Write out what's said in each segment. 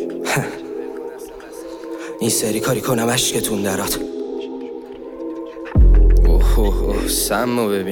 این سری کاری کنم عشقتون درات. اوه سمو ببین.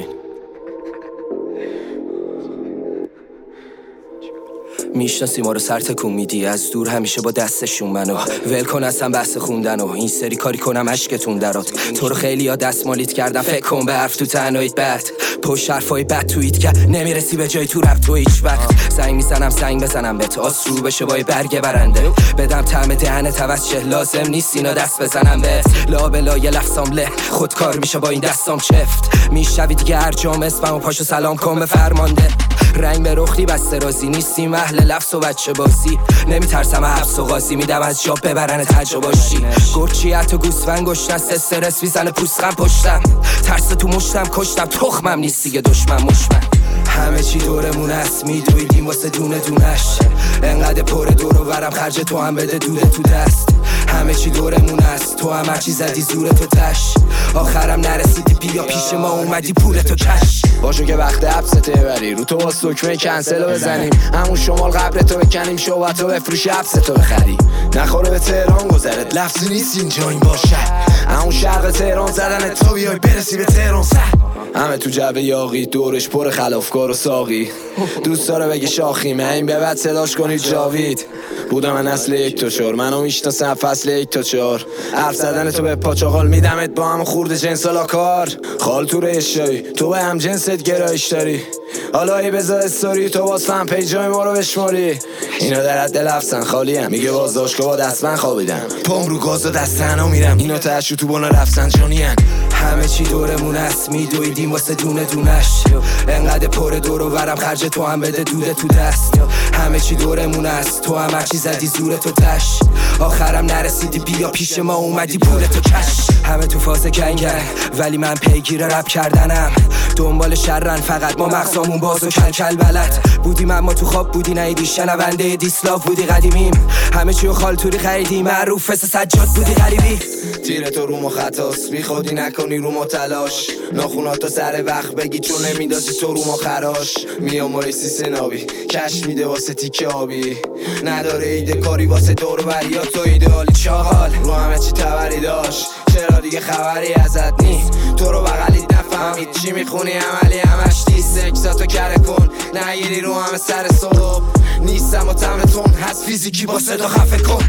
میشناسی ما رو سر تکون میدی از دور همیشه با دستشون منو ول کن اصلا بحث خوندن و این سری کاری کنم عشقتون درات. تو رو خیلی ها دستمالیت کردم فکر کن به حرف تو تنهاییت بعد پشت حرفای بد توییت که نمیرسی به جای تو رفت تو هیچ وقت. زنگ میزنم زنگ بزنم بهت آس رو بشه با برگ برنده بدم طعم دهنت عوض شه لازم نیست اینا دست بزنم بهت لا بلا یه لفظام له خودکار میشه با این دستام چفت میشوی دیگه هر جام اسمم و پاشو سلام کن به فرمانده. رنگ به رخی بسته رازی نیستیم اهل لفظ و بچه بازی نمیترسم حبس و قاضی میدم از جاب ببرن تجا باشی گرچیت و گوسفند گشت است استرس میزنه پوستم پشتم ترس تو مشتم کشتم تخمم نیست دیگه دشمن مشمن. همه چی دورمون است میدویدیم واسه دونه دونش انقدر پر دور و برم خرج تو هم بده دوده تو دست. همه چی دورمون است تو هم هرچی زدی زور تو تش آخرم نرسیدی بیا پیش ما اومدی پول تو کش. باشو که وقت حبسته بری رو تو باز دکمه کنسل رو بزنیم همون شمال قبر تو بکنیم شوبت رو بفروشی حبس تو بخری نخوره به تهران گذرت لفظی نیست اینجا این باشه همون شرق تهران زدن تو بیای برسی به تهران سر همه تو جبه یاقی دورش پر خلافکار و ساقی دوست داره بگه شاخیم این به بعد صداش کنید جاوید بودم من اصل 1 تا 4 منو میشناسم فصل 1 تا 4 حرف زدن تو به پاچاقال میدمت با هم خورده جنسالا کار خال تو ریشایی تو به هم جنست گرایش داری حالا ای بذار استوری تو باز فهم پیجای ما رو بشماری اینا در حد لفظن خالی هم میگه باز داشت که با دست من خوابیدم پام رو گاز و دست تنها میرم اینا تشو تو بنا رفتن جانی هن. همه چی دورمون است میدویدیم واسه دونه دونش انقدر پر دور و برم خرج تو هم بده دوده تو دست. همه چی دورمون است تو هم هرچی زدی زور تو تش آخرم نرسیدی بیا پیش ما اومدی پول تو کش. همه تو فاز کنگن ولی من پیگیر رپ کردنم دنبال شرن فقط ما مغزامون باز و کل بلد بودیم اما تو خواب بودی نیدی شنونده دیسلاف بودی قدیمیم همه چیو خالتوری خریدی معروف فس سجاد بودی غریبی تیر تو رو ما خطاست بی خودی نکنی رو ما تلاش ناخوناتو سر وقت بگی چون نمیدازی تو رو ما خراش میام و ریسی سنابی کش میده واسه تیکه آبی نداره ایده کاری واسه دور بریا تو ایدئالی چاقال رو همه چی تبری داشت چرا دیگه خبری ازت نیست تو رو بغلیت نفهمید چی میخونی عملی همش دیست اکساتو کره کن نگیری رو همه سر صبح نیستم و تمتون هست فیزیکی با صدا خفه کن.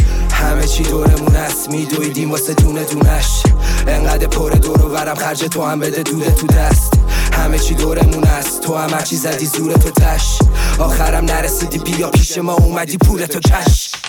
همه چی دورمون است میدویدیم واسه دونه دونش انقدر پر دور و برم خرج تو هم بده دوده تو دست. همه چی دورمون است تو هم هرچی زدی زور تو تش آخرم نرسیدی بیا پیش ما اومدی پول تو کش.